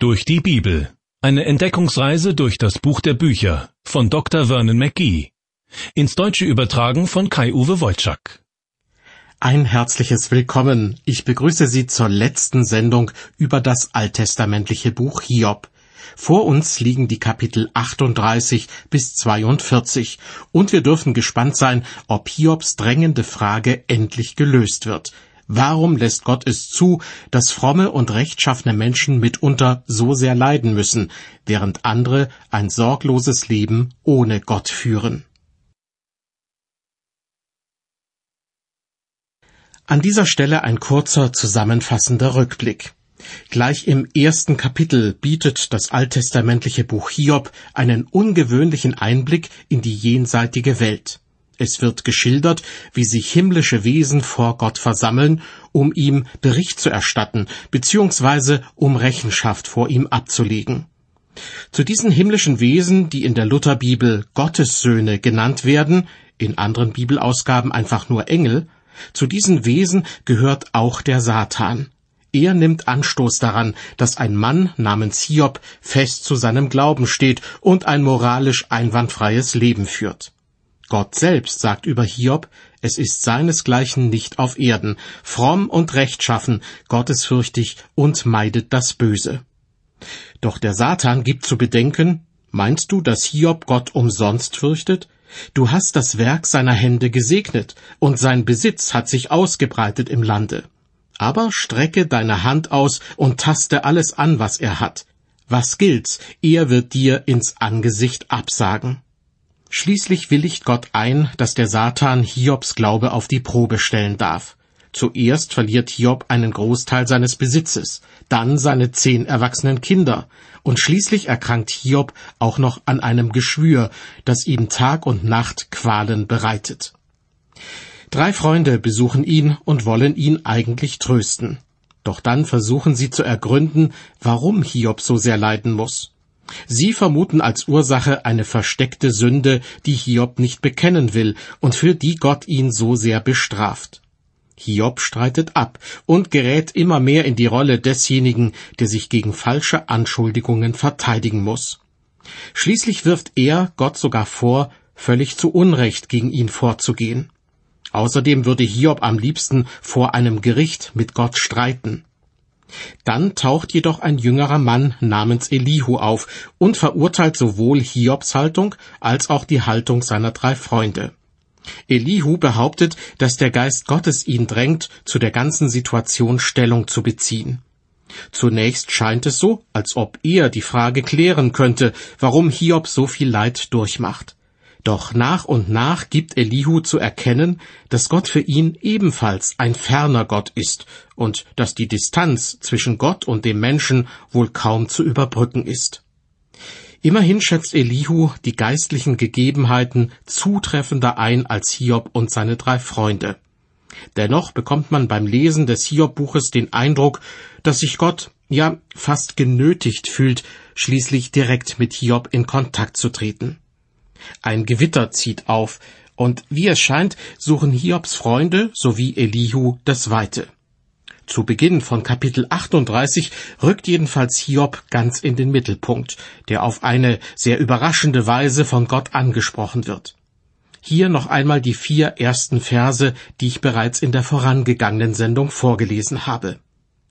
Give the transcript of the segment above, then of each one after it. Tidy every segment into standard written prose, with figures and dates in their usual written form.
durch die Bibel. Eine Entdeckungsreise durch das Buch der Bücher von Dr. Vernon McGee. Ins Deutsche übertragen von Kai-Uwe Wojczak. Ein herzliches Willkommen. Ich begrüße Sie zur letzten Sendung über das alttestamentliche Buch Hiob. Vor uns liegen die Kapitel 38 bis 42 und wir dürfen gespannt sein, ob Hiobs drängende Frage endlich gelöst wird. Warum lässt Gott es zu, dass fromme und rechtschaffene Menschen mitunter so sehr leiden müssen, während andere ein sorgloses Leben ohne Gott führen? An dieser Stelle ein kurzer zusammenfassender Rückblick. Gleich im ersten Kapitel bietet das alttestamentliche Buch Hiob einen ungewöhnlichen Einblick in die jenseitige Welt. Es wird geschildert, wie sich himmlische Wesen vor Gott versammeln, um ihm Bericht zu erstatten, beziehungsweise um Rechenschaft vor ihm abzulegen. Zu diesen himmlischen Wesen, die in der Lutherbibel Gottessöhne genannt werden, in anderen Bibelausgaben einfach nur Engel, zu diesen Wesen gehört auch der Satan. Er nimmt Anstoß daran, dass ein Mann namens Hiob fest zu seinem Glauben steht und ein moralisch einwandfreies Leben führt. Gott selbst sagt über Hiob, es ist seinesgleichen nicht auf Erden, fromm und rechtschaffen, gottesfürchtig und meidet das Böse. Doch der Satan gibt zu bedenken, meinst du, dass Hiob Gott umsonst fürchtet? Du hast das Werk seiner Hände gesegnet, und sein Besitz hat sich ausgebreitet im Lande. Aber strecke deine Hand aus und taste alles an, was er hat. Was gilt's? Er wird dir ins Angesicht absagen. Schließlich willigt Gott ein, dass der Satan Hiobs Glaube auf die Probe stellen darf. Zuerst verliert Hiob einen Großteil seines Besitzes, dann seine 10 erwachsenen Kinder, und schließlich erkrankt Hiob auch noch an einem Geschwür, das ihm Tag und Nacht Qualen bereitet. 3 Freunde besuchen ihn und wollen ihn eigentlich trösten. Doch dann versuchen sie zu ergründen, warum Hiob so sehr leiden muss. Sie vermuten als Ursache eine versteckte Sünde, die Hiob nicht bekennen will und für die Gott ihn so sehr bestraft. Hiob streitet ab und gerät immer mehr in die Rolle desjenigen, der sich gegen falsche Anschuldigungen verteidigen muss. Schließlich wirft er Gott sogar vor, völlig zu Unrecht gegen ihn vorzugehen. Außerdem würde Hiob am liebsten vor einem Gericht mit Gott streiten. Dann taucht jedoch ein jüngerer Mann namens Elihu auf und verurteilt sowohl Hiobs Haltung als auch die Haltung seiner 3 Freunde. Elihu behauptet, dass der Geist Gottes ihn drängt, zu der ganzen Situation Stellung zu beziehen. Zunächst scheint es so, als ob er die Frage klären könnte, warum Hiob so viel Leid durchmacht. Doch nach und nach gibt Elihu zu erkennen, dass Gott für ihn ebenfalls ein ferner Gott ist und dass die Distanz zwischen Gott und dem Menschen wohl kaum zu überbrücken ist. Immerhin schätzt Elihu die geistlichen Gegebenheiten zutreffender ein als Hiob und seine 3 Freunde. Dennoch bekommt man beim Lesen des Hiob-Buches den Eindruck, dass sich Gott, fast genötigt fühlt, schließlich direkt mit Hiob in Kontakt zu treten. Ein Gewitter zieht auf, und wie es scheint, suchen Hiobs Freunde sowie Elihu das Weite. Zu Beginn von Kapitel 38 rückt jedenfalls Hiob ganz in den Mittelpunkt, der auf eine sehr überraschende Weise von Gott angesprochen wird. Hier noch einmal die 4 ersten Verse, die ich bereits in der vorangegangenen Sendung vorgelesen habe.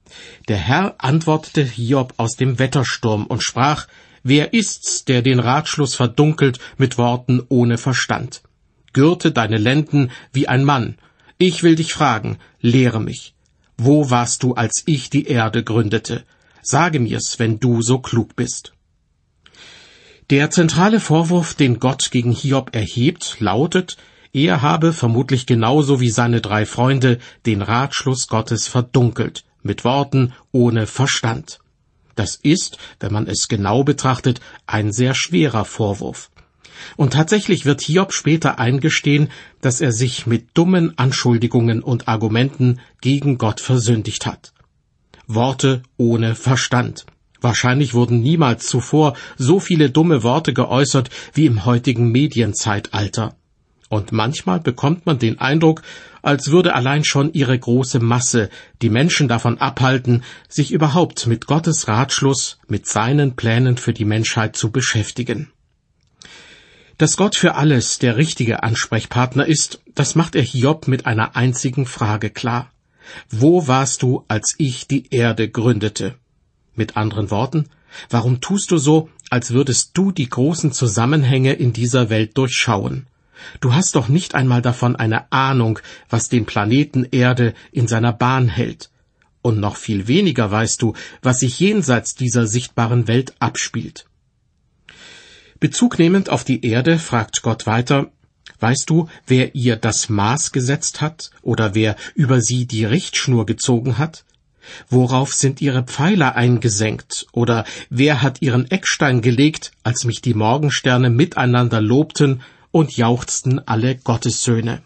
Der Herr antwortete Hiob aus dem Wettersturm und sprach: Wer ist's, der den Ratschluss verdunkelt mit Worten ohne Verstand? Gürte deine Lenden wie ein Mann. Ich will dich fragen, lehre mich. Wo warst du, als ich die Erde gründete? Sage mir's, wenn du so klug bist. Der zentrale Vorwurf, den Gott gegen Hiob erhebt, lautet, er habe vermutlich genauso wie seine 3 Freunde den Ratschluss Gottes verdunkelt, mit Worten ohne Verstand. Das ist, wenn man es genau betrachtet, ein sehr schwerer Vorwurf. Und tatsächlich wird Hiob später eingestehen, dass er sich mit dummen Anschuldigungen und Argumenten gegen Gott versündigt hat. Worte ohne Verstand. Wahrscheinlich wurden niemals zuvor so viele dumme Worte geäußert wie im heutigen Medienzeitalter. Und manchmal bekommt man den Eindruck, als würde allein schon ihre große Masse die Menschen davon abhalten, sich überhaupt mit Gottes Ratschluss, mit seinen Plänen für die Menschheit zu beschäftigen. Dass Gott für alles der richtige Ansprechpartner ist, das macht er Hiob mit einer einzigen Frage klar. Wo warst du, als ich die Erde gründete? Mit anderen Worten, warum tust du so, als würdest du die großen Zusammenhänge in dieser Welt durchschauen? Du hast doch nicht einmal davon eine Ahnung, was den Planeten Erde in seiner Bahn hält. Und noch viel weniger weißt du, was sich jenseits dieser sichtbaren Welt abspielt. Bezug nehmend auf die Erde fragt Gott weiter, weißt du, wer ihr das Maß gesetzt hat oder wer über sie die Richtschnur gezogen hat? Worauf sind ihre Pfeiler eingesenkt oder wer hat ihren Eckstein gelegt, als mich die Morgensterne miteinander lobten und jauchzten alle Gottessöhne?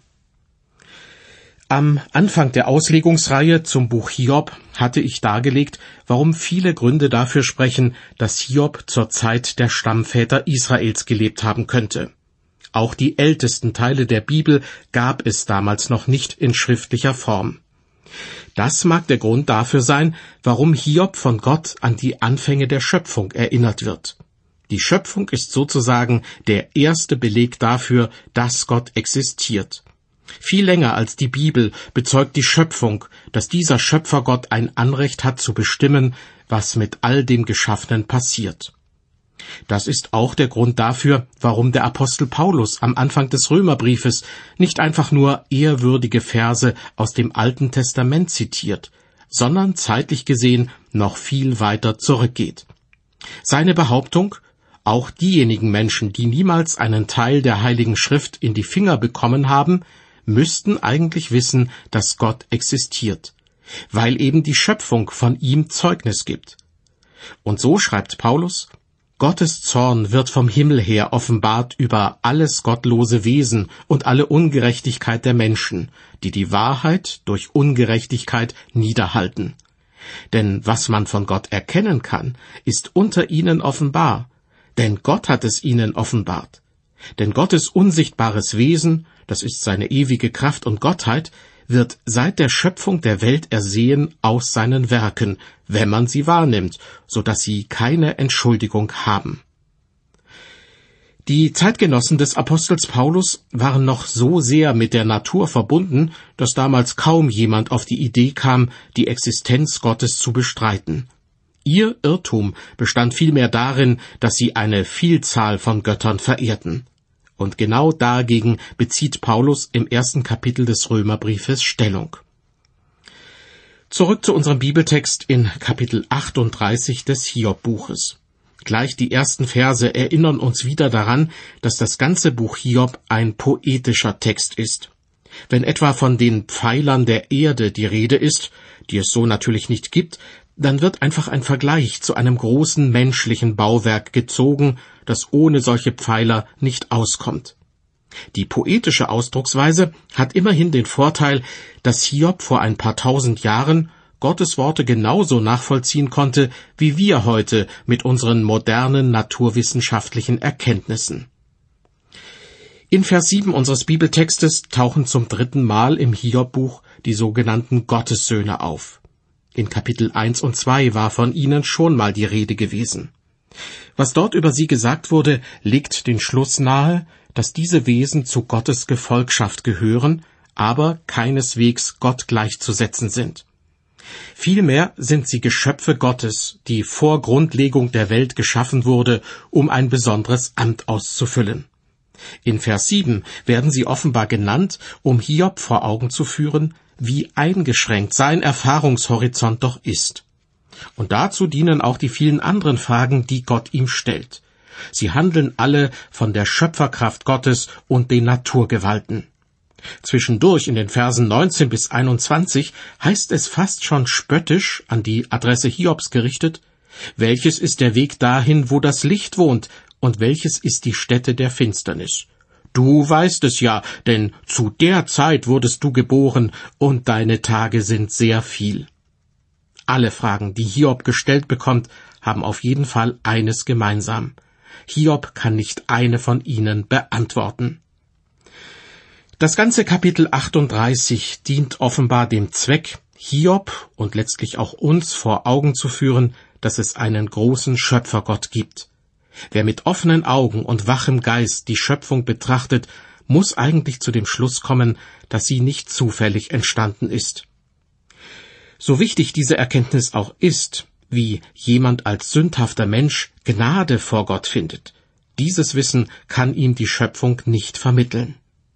Am Anfang der Auslegungsreihe zum Buch Hiob hatte ich dargelegt, warum viele Gründe dafür sprechen, dass Hiob zur Zeit der Stammväter Israels gelebt haben könnte. Auch die ältesten Teile der Bibel gab es damals noch nicht in schriftlicher Form. Das mag der Grund dafür sein, warum Hiob von Gott an die Anfänge der Schöpfung erinnert wird. Die Schöpfung ist sozusagen der erste Beleg dafür, dass Gott existiert. Viel länger als die Bibel bezeugt die Schöpfung, dass dieser Schöpfergott ein Anrecht hat zu bestimmen, was mit all dem Geschaffenen passiert. Das ist auch der Grund dafür, warum der Apostel Paulus am Anfang des Römerbriefes nicht einfach nur ehrwürdige Verse aus dem Alten Testament zitiert, sondern zeitlich gesehen noch viel weiter zurückgeht. Seine Behauptung, auch diejenigen Menschen, die niemals einen Teil der Heiligen Schrift in die Finger bekommen haben, müssten eigentlich wissen, dass Gott existiert, weil eben die Schöpfung von ihm Zeugnis gibt. Und so schreibt Paulus, Gottes Zorn wird vom Himmel her offenbart über alles gottlose Wesen und alle Ungerechtigkeit der Menschen, die die Wahrheit durch Ungerechtigkeit niederhalten. Denn was man von Gott erkennen kann, ist unter ihnen offenbar, denn Gott hat es ihnen offenbart. Denn Gottes unsichtbares Wesen, das ist seine ewige Kraft und Gottheit, wird seit der Schöpfung der Welt ersehen aus seinen Werken, wenn man sie wahrnimmt, so dass sie keine Entschuldigung haben. Die Zeitgenossen des Apostels Paulus waren noch so sehr mit der Natur verbunden, dass damals kaum jemand auf die Idee kam, die Existenz Gottes zu bestreiten. Ihr Irrtum bestand vielmehr darin, dass sie eine Vielzahl von Göttern verehrten. Und genau dagegen bezieht Paulus im 1. Kapitel des Römerbriefes Stellung. Zurück zu unserem Bibeltext in Kapitel 38 des Hiob-Buches. Gleich die ersten Verse erinnern uns wieder daran, dass das ganze Buch Hiob ein poetischer Text ist. Wenn etwa von den Pfeilern der Erde die Rede ist, die es so natürlich nicht gibt, dann wird einfach ein Vergleich zu einem großen menschlichen Bauwerk gezogen, das ohne solche Pfeiler nicht auskommt. Die poetische Ausdrucksweise hat immerhin den Vorteil, dass Hiob vor ein paar tausend Jahren Gottes Worte genauso nachvollziehen konnte, wie wir heute mit unseren modernen naturwissenschaftlichen Erkenntnissen. In Vers 7 unseres Bibeltextes tauchen zum 3. Mal im Hiob-Buch die sogenannten Gottessöhne auf. In Kapitel 1 und 2 war von ihnen schon mal die Rede gewesen. Was dort über sie gesagt wurde, legt den Schluss nahe, dass diese Wesen zu Gottes Gefolgschaft gehören, aber keineswegs Gott gleichzusetzen sind. Vielmehr sind sie Geschöpfe Gottes, die vor Grundlegung der Welt geschaffen wurde, um ein besonderes Amt auszufüllen. In Vers 7 werden sie offenbar genannt, um Hiob vor Augen zu führen, wie eingeschränkt sein Erfahrungshorizont doch ist. Und dazu dienen auch die vielen anderen Fragen, die Gott ihm stellt. Sie handeln alle von der Schöpferkraft Gottes und den Naturgewalten. Zwischendurch in den Versen 19 bis 21 heißt es fast schon spöttisch an die Adresse Hiobs gerichtet, welches ist der Weg dahin, wo das Licht wohnt, und welches ist die Stätte der Finsternis? Du weißt es ja, denn zu der Zeit wurdest du geboren, und deine Tage sind sehr viel. Alle Fragen, die Hiob gestellt bekommt, haben auf jeden Fall eines gemeinsam. Hiob kann nicht eine von ihnen beantworten. Das ganze Kapitel 38 dient offenbar dem Zweck, Hiob und letztlich auch uns vor Augen zu führen, dass es einen großen Schöpfergott gibt. Wer mit offenen Augen und wachem Geist die Schöpfung betrachtet, muss eigentlich zu dem Schluss kommen, dass sie nicht zufällig entstanden ist. So wichtig diese Erkenntnis auch ist, wie jemand als sündhafter Mensch Gnade vor Gott findet, dieses Wissen kann ihm die Schöpfung nicht vermitteln.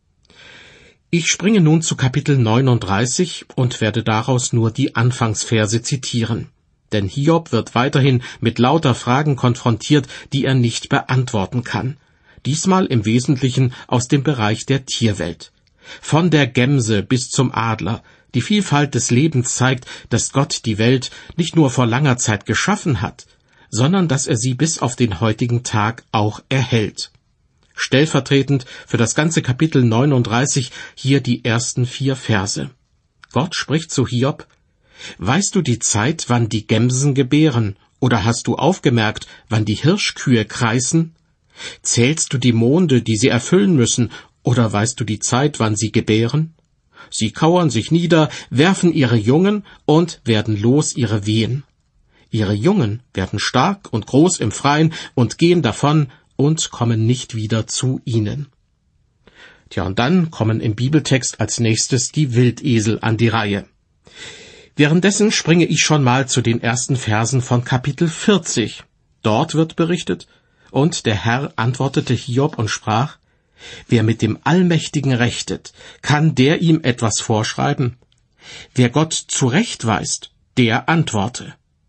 Ich springe nun zu Kapitel 39 und werde daraus nur die Anfangsverse zitieren. Denn Hiob wird weiterhin mit lauter Fragen konfrontiert, die er nicht beantworten kann. Diesmal im Wesentlichen aus dem Bereich der Tierwelt. Von der Gemse bis zum Adler. Die Vielfalt des Lebens zeigt, dass Gott die Welt nicht nur vor langer Zeit geschaffen hat, sondern dass er sie bis auf den heutigen Tag auch erhält. Stellvertretend für das ganze Kapitel 39 hier die ersten 4 Verse. Gott spricht zu Hiob: Weißt du die Zeit, wann die Gemsen gebären, oder hast du aufgemerkt, wann die Hirschkühe kreisen? Zählst du die Monde, die sie erfüllen müssen, oder weißt du die Zeit, wann sie gebären? Sie kauern sich nieder, werfen ihre Jungen und werden los ihre Wehen. Ihre Jungen werden stark und groß im Freien und gehen davon und kommen nicht wieder zu ihnen. Tja, und dann kommen im Bibeltext als nächstes die Wildesel an die Reihe. Währenddessen springe ich schon mal zu den ersten Versen von Kapitel 40. Dort wird berichtet: Und der Herr antwortete Hiob und sprach: Wer mit dem Allmächtigen rechtet, kann der ihm etwas vorschreiben? Wer Gott zurechtweist, der antworte.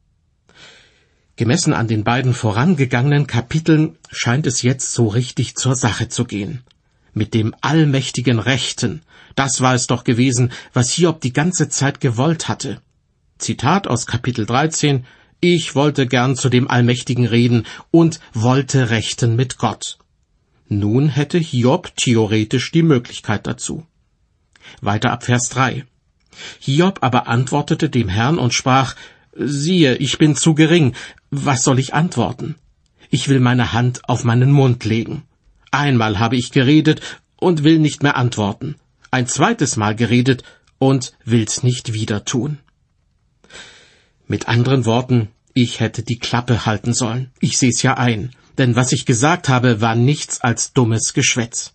Gemessen an den beiden vorangegangenen Kapiteln scheint es jetzt so richtig zur Sache zu gehen. Mit dem allmächtigen Rechten, das war es doch gewesen, was Hiob die ganze Zeit gewollt hatte. Zitat aus Kapitel 13: Ich wollte gern zu dem Allmächtigen reden und wollte rechten mit Gott. Nun hätte Hiob theoretisch die Möglichkeit dazu. Weiter ab Vers 3. Hiob aber antwortete dem Herrn und sprach: Siehe, ich bin zu gering, was soll ich antworten? Ich will meine Hand auf meinen Mund legen. Einmal habe ich geredet und will nicht mehr antworten. Ein zweites Mal geredet und will's nicht wieder tun. Mit anderen Worten, ich hätte die Klappe halten sollen. Ich seh's ja ein, denn was ich gesagt habe, war nichts als dummes Geschwätz.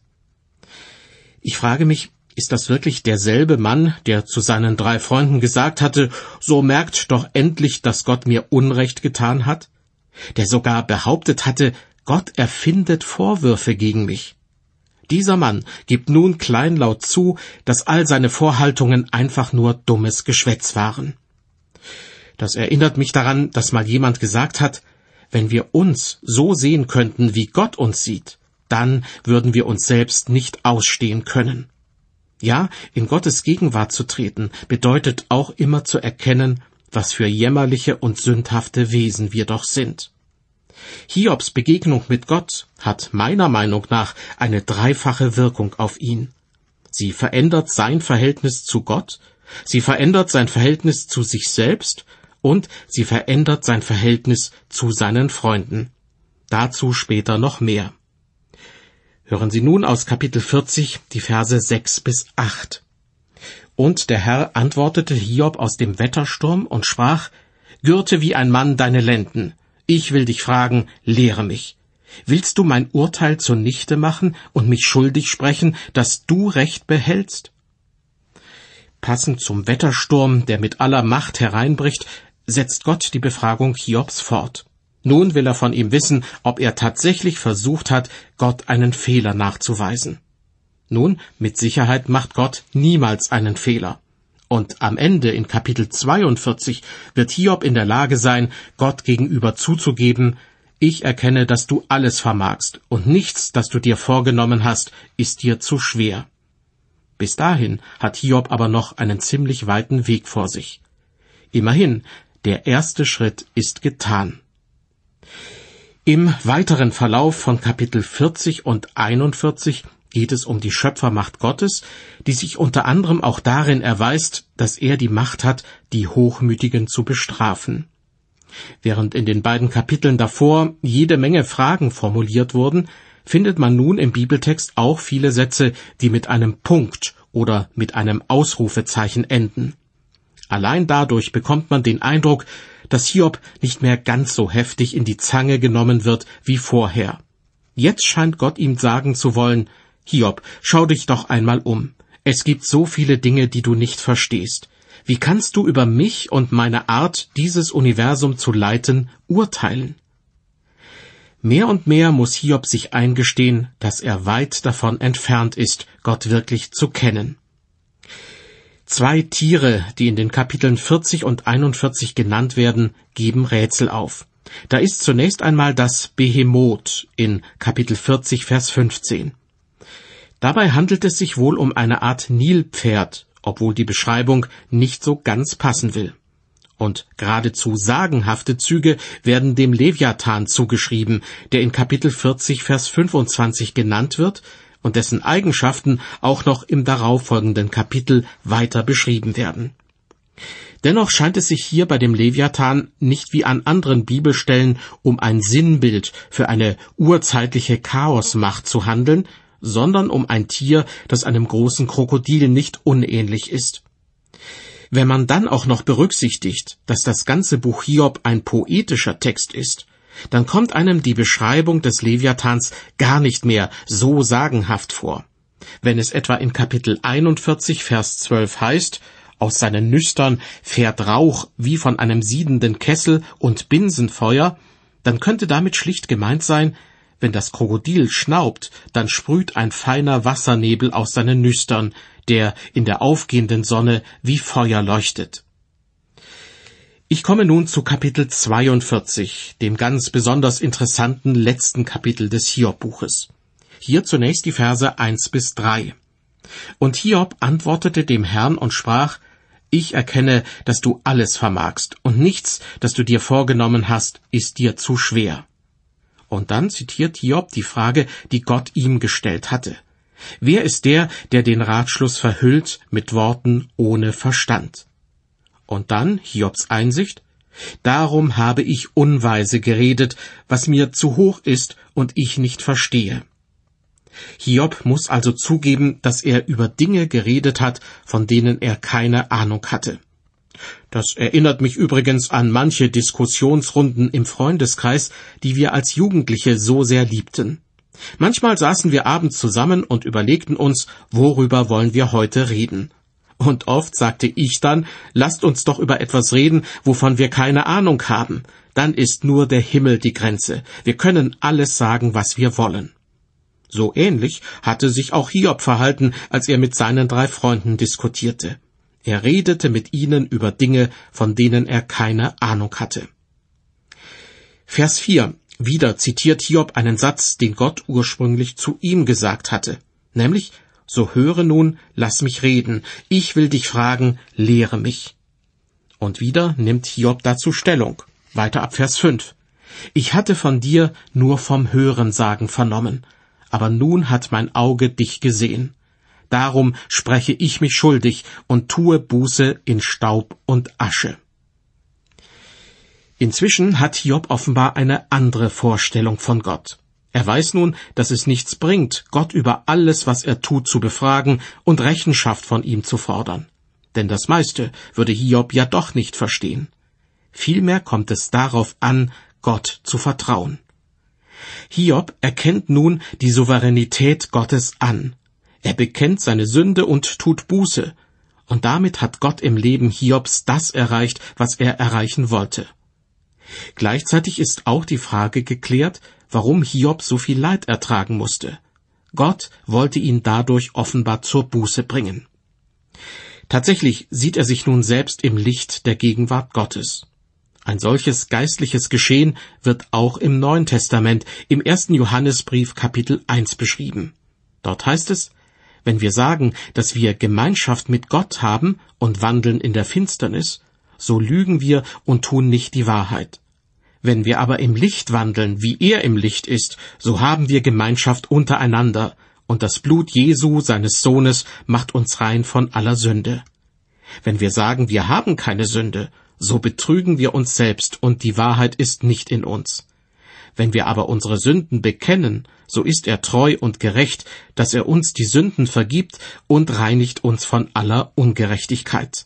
Ich frage mich, ist das wirklich derselbe Mann, der zu seinen 3 Freunden gesagt hatte: So merkt doch endlich, dass Gott mir Unrecht getan hat? Der sogar behauptet hatte, Gott erfindet Vorwürfe gegen mich. Dieser Mann gibt nun kleinlaut zu, dass all seine Vorhaltungen einfach nur dummes Geschwätz waren. Das erinnert mich daran, dass mal jemand gesagt hat: Wenn wir uns so sehen könnten, wie Gott uns sieht, dann würden wir uns selbst nicht ausstehen können. Ja, in Gottes Gegenwart zu treten, bedeutet auch immer zu erkennen, was für jämmerliche und sündhafte Wesen wir doch sind. Hiobs Begegnung mit Gott hat meiner Meinung nach eine dreifache Wirkung auf ihn. Sie verändert sein Verhältnis zu Gott, sie verändert sein Verhältnis zu sich selbst und sie verändert sein Verhältnis zu seinen Freunden. Dazu später noch mehr. Hören Sie nun aus Kapitel 40 die Verse 6 bis 8. Und der Herr antwortete Hiob aus dem Wettersturm und sprach: Gürte wie ein Mann deine Lenden. Ich will dich fragen, lehre mich. Willst du mein Urteil zunichte machen und mich schuldig sprechen, dass du Recht behältst? Passend zum Wettersturm, der mit aller Macht hereinbricht, setzt Gott die Befragung Hiobs fort. Nun will er von ihm wissen, ob er tatsächlich versucht hat, Gott einen Fehler nachzuweisen. Nun, mit Sicherheit macht Gott niemals einen Fehler. Und am Ende in Kapitel 42 wird Hiob in der Lage sein, Gott gegenüber zuzugeben: Ich erkenne, dass du alles vermagst, und nichts, das du dir vorgenommen hast, ist dir zu schwer. Bis dahin hat Hiob aber noch einen ziemlich weiten Weg vor sich. Immerhin, der erste Schritt ist getan. Im weiteren Verlauf von Kapitel 40 und 41 geht es um die Schöpfermacht Gottes, die sich unter anderem auch darin erweist, dass er die Macht hat, die Hochmütigen zu bestrafen. Während in den beiden Kapiteln davor jede Menge Fragen formuliert wurden, findet man nun im Bibeltext auch viele Sätze, die mit einem Punkt oder mit einem Ausrufezeichen enden. Allein dadurch bekommt man den Eindruck, dass Hiob nicht mehr ganz so heftig in die Zange genommen wird wie vorher. Jetzt scheint Gott ihm sagen zu wollen: Hiob, schau dich doch einmal um. Es gibt so viele Dinge, die du nicht verstehst. Wie kannst du über mich und meine Art, dieses Universum zu leiten, urteilen? Mehr und mehr muss Hiob sich eingestehen, dass er weit davon entfernt ist, Gott wirklich zu kennen. 2 Tiere, die in den Kapiteln 40 und 41 genannt werden, geben Rätsel auf. Da ist zunächst einmal das Behemoth in Kapitel 40, Vers 15. Dabei handelt es sich wohl um eine Art Nilpferd, obwohl die Beschreibung nicht so ganz passen will. Und geradezu sagenhafte Züge werden dem Leviathan zugeschrieben, der in Kapitel 40, Vers 25 genannt wird und dessen Eigenschaften auch noch im darauffolgenden Kapitel weiter beschrieben werden. Dennoch scheint es sich hier bei dem Leviathan nicht wie an anderen Bibelstellen um ein Sinnbild für eine urzeitliche Chaosmacht zu handeln, sondern um ein Tier, das einem großen Krokodil nicht unähnlich ist. Wenn man dann auch noch berücksichtigt, dass das ganze Buch Hiob ein poetischer Text ist, dann kommt einem die Beschreibung des Leviathans gar nicht mehr so sagenhaft vor. Wenn es etwa in Kapitel 41, Vers 12 heißt: Aus seinen Nüstern fährt Rauch wie von einem siedenden Kessel und Binsenfeuer, dann könnte damit schlicht gemeint sein: Wenn das Krokodil schnaubt, dann sprüht ein feiner Wassernebel aus seinen Nüstern, der in der aufgehenden Sonne wie Feuer leuchtet. Ich komme nun zu Kapitel 42, dem ganz besonders interessanten letzten Kapitel des Hiob-Buches. Hier zunächst die Verse 1 bis 3. Und Hiob antwortete dem Herrn und sprach: Ich erkenne, dass du alles vermagst, und nichts, das du dir vorgenommen hast, ist dir zu schwer. Und dann zitiert Hiob die Frage, die Gott ihm gestellt hatte. Wer ist der, der den Ratschluss verhüllt mit Worten ohne Verstand? Und dann Hiobs Einsicht: Darum habe ich unweise geredet, was mir zu hoch ist und ich nicht verstehe. Hiob muss also zugeben, dass er über Dinge geredet hat, von denen er keine Ahnung hatte. Das erinnert mich übrigens an manche Diskussionsrunden im Freundeskreis, die wir als Jugendliche so sehr liebten. Manchmal saßen wir abends zusammen und überlegten uns, worüber wollen wir heute reden. Und oft sagte ich dann: Lasst uns doch über etwas reden, wovon wir keine Ahnung haben. Dann ist nur der Himmel die Grenze. Wir können alles sagen, was wir wollen. So ähnlich hatte sich auch Hiob verhalten, als er mit seinen 3 Freunden diskutierte. Er redete mit ihnen über Dinge, von denen er keine Ahnung hatte. Vers 4. Wieder zitiert Hiob einen Satz, den Gott ursprünglich zu ihm gesagt hatte, nämlich: So höre nun, lass mich reden, ich will dich fragen, lehre mich. Und wieder nimmt Hiob dazu Stellung. Weiter ab Vers 5. Ich hatte von dir nur vom Hörensagen vernommen, aber nun hat mein Auge dich gesehen. Darum spreche ich mich schuldig und tue Buße in Staub und Asche. Inzwischen hat Hiob offenbar eine andere Vorstellung von Gott. Er weiß nun, dass es nichts bringt, Gott über alles, was er tut, zu befragen und Rechenschaft von ihm zu fordern. Denn das meiste würde Hiob ja doch nicht verstehen. Vielmehr kommt es darauf an, Gott zu vertrauen. Hiob erkennt nun die Souveränität Gottes an. Er bekennt seine Sünde und tut Buße. Und damit hat Gott im Leben Hiobs das erreicht, was er erreichen wollte. Gleichzeitig ist auch die Frage geklärt, warum Hiob so viel Leid ertragen musste. Gott wollte ihn dadurch offenbar zur Buße bringen. Tatsächlich sieht er sich nun selbst im Licht der Gegenwart Gottes. Ein solches geistliches Geschehen wird auch im Neuen Testament, im 1. Johannesbrief Kapitel 1 beschrieben. Dort heißt es: Wenn wir sagen, dass wir Gemeinschaft mit Gott haben und wandeln in der Finsternis, so lügen wir und tun nicht die Wahrheit. Wenn wir aber im Licht wandeln, wie er im Licht ist, so haben wir Gemeinschaft untereinander, und das Blut Jesu, seines Sohnes, macht uns rein von aller Sünde. Wenn wir sagen, wir haben keine Sünde, so betrügen wir uns selbst, und die Wahrheit ist nicht in uns. Wenn wir aber unsere Sünden bekennen, so ist er treu und gerecht, dass er uns die Sünden vergibt und reinigt uns von aller Ungerechtigkeit.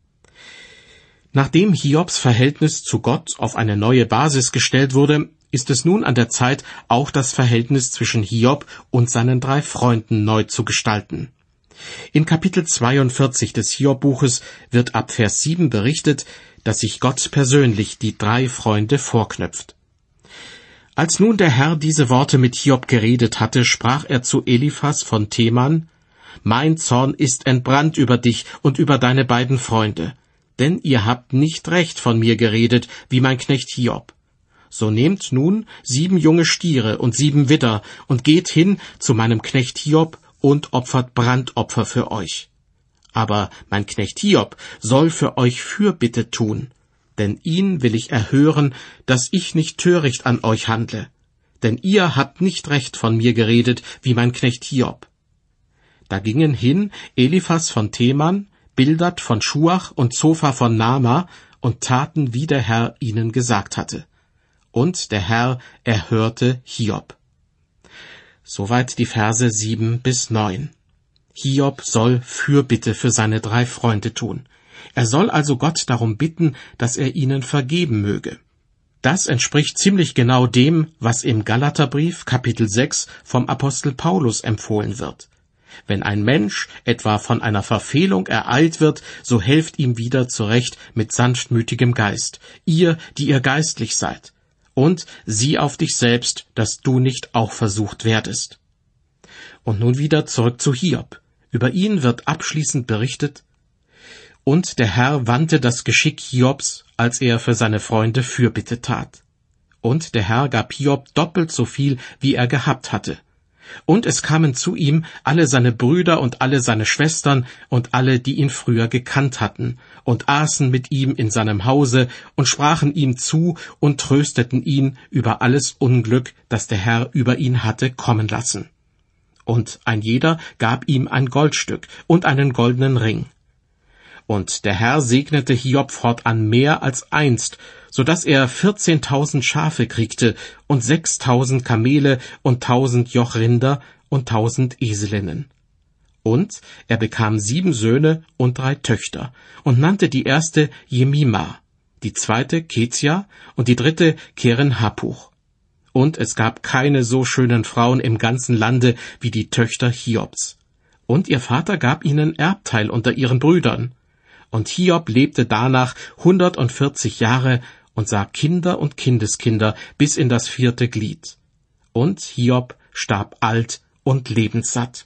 Nachdem Hiobs Verhältnis zu Gott auf eine neue Basis gestellt wurde, ist es nun an der Zeit, auch das Verhältnis zwischen Hiob und seinen 3 Freunden neu zu gestalten. In Kapitel 42 des Hiob-Buches wird ab Vers 7 berichtet, dass sich Gott persönlich die 3 Freunde vorknöpft. Als nun der Herr diese Worte mit Hiob geredet hatte, sprach er zu Eliphas von Teman: Mein Zorn ist entbrannt über dich und über deine beiden Freunde, denn ihr habt nicht recht von mir geredet, wie mein Knecht Hiob. So nehmt nun 7 junge Stiere und 7 Widder und geht hin zu meinem Knecht Hiob und opfert Brandopfer für euch. Aber mein Knecht Hiob soll für euch Fürbitte tun, denn ihn will ich erhören, dass ich nicht töricht an euch handle. Denn ihr habt nicht recht von mir geredet, wie mein Knecht Hiob. Da gingen hin Eliphas von Teman, Bildad von Schuach und Zophar von Nama und taten, wie der Herr ihnen gesagt hatte. Und der Herr erhörte Hiob. Soweit die Verse 7-9. Hiob soll Fürbitte für seine 3 Freunde tun. Er soll also Gott darum bitten, dass er ihnen vergeben möge. Das entspricht ziemlich genau dem, was im Galaterbrief Kapitel 6 vom Apostel Paulus empfohlen wird. Wenn ein Mensch etwa von einer Verfehlung ereilt wird, so helft ihm wieder zurecht mit sanftmütigem Geist, ihr, die ihr geistlich seid. Und sieh auf dich selbst, dass du nicht auch versucht werdest. Und nun wieder zurück zu Hiob. Über ihn wird abschließend berichtet: Und der Herr wandte das Geschick Hiobs, als er für seine Freunde Fürbitte tat. Und der Herr gab Hiob doppelt so viel, wie er gehabt hatte. Und es kamen zu ihm alle seine Brüder und alle seine Schwestern und alle, die ihn früher gekannt hatten, und aßen mit ihm in seinem Hause und sprachen ihm zu und trösteten ihn über alles Unglück, das der Herr über ihn hatte kommen lassen. Und ein jeder gab ihm ein Goldstück und einen goldenen Ring. Und der Herr segnete Hiob fortan mehr als einst, so dass er 14.000 Schafe kriegte und 6.000 Kamele und 1.000 Jochrinder und 1.000 Eselinnen. Und er bekam 7 Söhne und 3 Töchter und nannte die erste Jemima, die zweite Kezia und die dritte Keren-Happuch. Und es gab keine so schönen Frauen im ganzen Lande wie die Töchter Hiobs. Und ihr Vater gab ihnen Erbteil unter ihren Brüdern. Und Hiob lebte danach 140 Jahre und sah Kinder und Kindeskinder bis in das 4. Glied. Und Hiob starb alt und lebenssatt.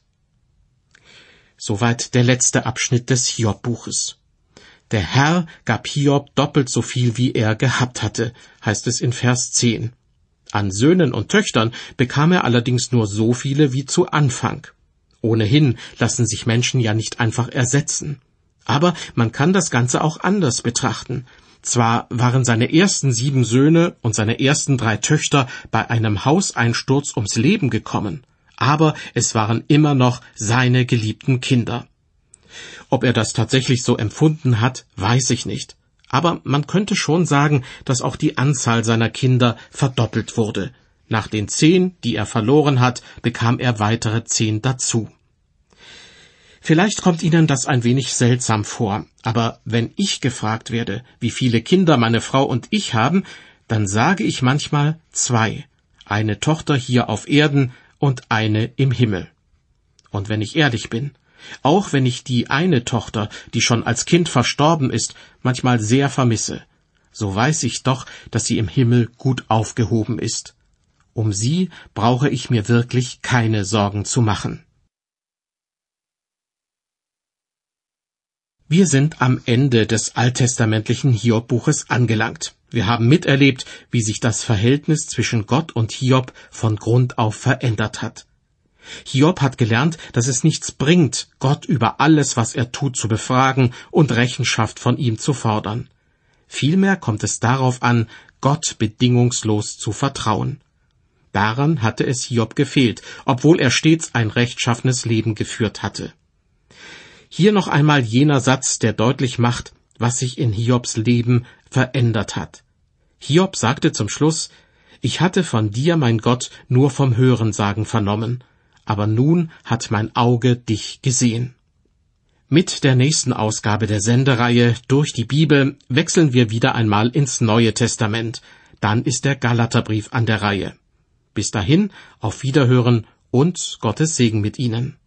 Soweit der letzte Abschnitt des Hiob-Buches. Der Herr gab Hiob doppelt so viel, wie er gehabt hatte, heißt es in Vers 10. An Söhnen und Töchtern bekam er allerdings nur so viele wie zu Anfang. Ohnehin lassen sich Menschen ja nicht einfach ersetzen. Aber man kann das Ganze auch anders betrachten. Zwar waren seine ersten 7 Söhne und seine ersten 3 Töchter bei einem Hauseinsturz ums Leben gekommen, aber es waren immer noch seine geliebten Kinder. Ob er das tatsächlich so empfunden hat, weiß ich nicht. Aber man könnte schon sagen, dass auch die Anzahl seiner Kinder verdoppelt wurde. Nach den 10, die er verloren hat, bekam er weitere 10 dazu. Vielleicht kommt Ihnen das ein wenig seltsam vor, aber wenn ich gefragt werde, wie viele Kinder meine Frau und ich haben, dann sage ich manchmal 2. Eine Tochter hier auf Erden und eine im Himmel. Und wenn ich ehrlich bin, auch wenn ich die eine Tochter, die schon als Kind verstorben ist, manchmal sehr vermisse, so weiß ich doch, dass sie im Himmel gut aufgehoben ist. Um sie brauche ich mir wirklich keine Sorgen zu machen. Wir sind am Ende des alttestamentlichen Hiob-Buches angelangt. Wir haben miterlebt, wie sich das Verhältnis zwischen Gott und Hiob von Grund auf verändert hat. Hiob hat gelernt, dass es nichts bringt, Gott über alles, was er tut, zu befragen und Rechenschaft von ihm zu fordern. Vielmehr kommt es darauf an, Gott bedingungslos zu vertrauen. Daran hatte es Hiob gefehlt, obwohl er stets ein rechtschaffenes Leben geführt hatte. Hier noch einmal jener Satz, der deutlich macht, was sich in Hiobs Leben verändert hat. Hiob sagte zum Schluss: Ich hatte von dir, mein Gott, nur vom Hörensagen vernommen, aber nun hat mein Auge dich gesehen. Mit der nächsten Ausgabe der Sendereihe Durch die Bibel wechseln wir wieder einmal ins Neue Testament. Dann ist der Galaterbrief an der Reihe. Bis dahin, auf Wiederhören und Gottes Segen mit Ihnen.